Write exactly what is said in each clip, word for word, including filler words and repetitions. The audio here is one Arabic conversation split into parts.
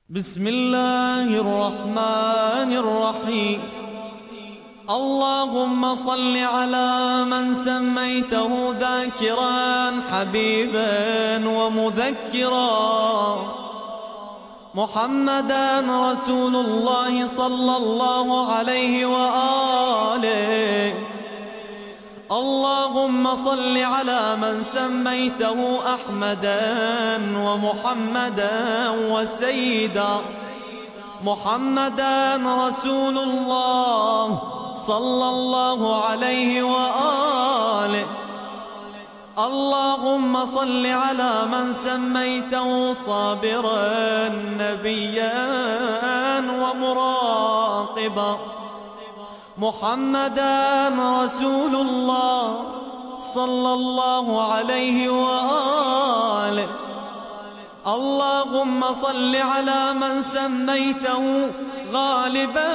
بسم الله الرحمن الرحيم. اللهم صل على من سميته ذاكرا حبيبا ومذكرا، محمدا رسول الله صلى الله عليه وآله. اللهم صل على من سميته أحمدا ومحمدا وسيدا، محمدا رسول الله صلى الله عليه وآله. اللهم صل على من سميته صابرا نبيا ومراقبا، محمدا رسول الله صلى الله عليه وآله. اللهم صل على من سميته غالبا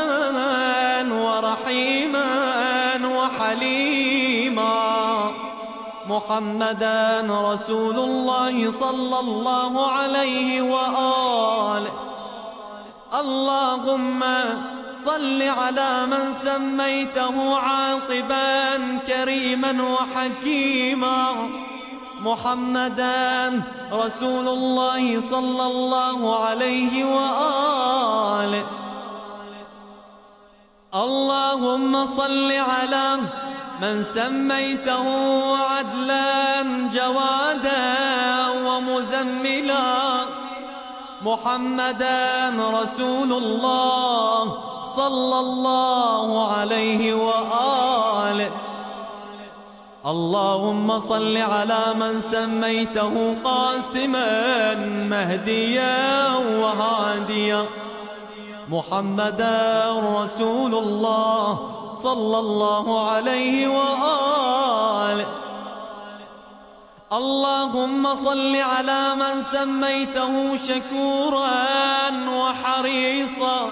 ورحيما وحليما، محمدا رسول الله صلى الله عليه وآله. اللهم صل على من سميته عاقبا كريما وحكيما، محمدا رسول الله صلى الله عليه وآله. اللهم صل على من سميته عدلا جوادا ومزملا، محمدا رسول الله صلى الله عليه وآله. اللهم صل على من سميته قاسما مهديا وهاديا، محمدا رسول الله صلى الله عليه وآله. اللهم صل على من سميته شكورا وحريصا،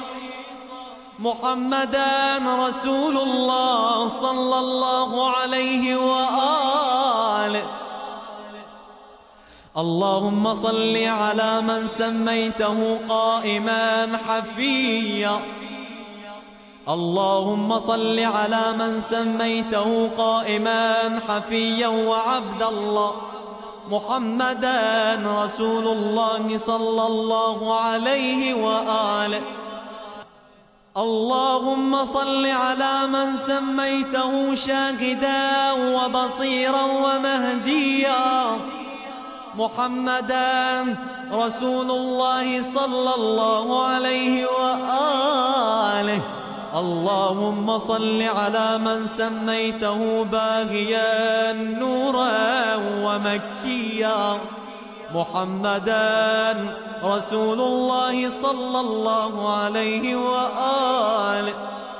محمدا رسول الله صلى الله عليه وآله. اللهم صل على من سميته قائما حفيا، اللهم صل على من سميته قائما حفيا وعبد الله، محمدا رسول الله صلى الله عليه وآله. اللهم صل على من سميته شاهدا وبصيرا ومهديا، محمدا رسول الله صلى الله عليه وآله. اللهم صل على من سميته باغيا نورا ومكيا، محمدا رسول الله صلى الله عليه وآله.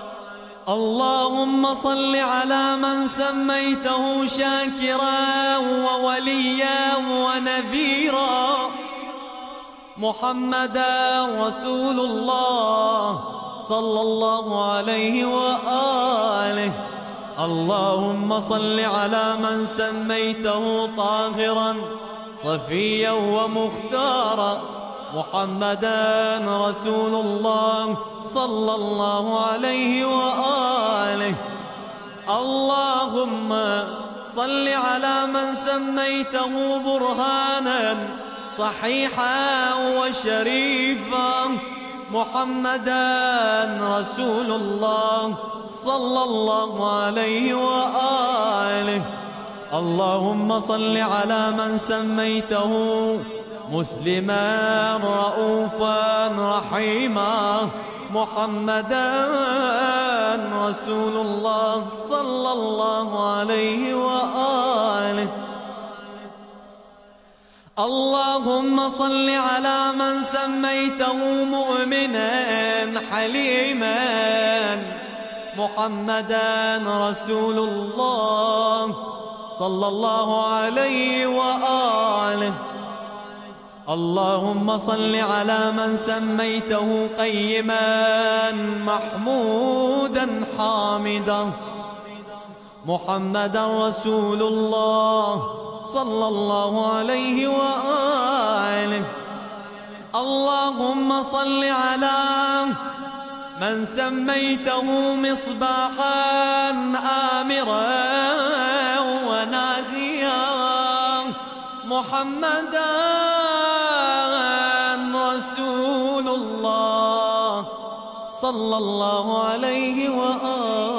اللهم صل على من سميته شاكرا ووليا ونذيرا، محمدا رسول الله صلى الله عليه وآله. اللهم صل على من سميته طاهرا صفيا ومختارا، محمدا رسول الله صلى الله عليه وآله. اللهم صل على من سميته برهانا صحيحا وشريفا، محمدا رسول الله صلى الله عليه وآله. اللهم صل على من سميته مسلما رؤوفا رحيما، محمدا رسول الله صلى الله عليه وآله. اللهم صل على من سميته مؤمنا حليما، محمدا رسول الله صلى الله عليه وآله. اللهم صل على من سميته قيما محمودا حامدا، محمدا رسول الله صلى الله عليه وآله. اللهم صل على من سميته مصباحا آمرا وناهيا محمدا رسول الله صلى الله عليه وآله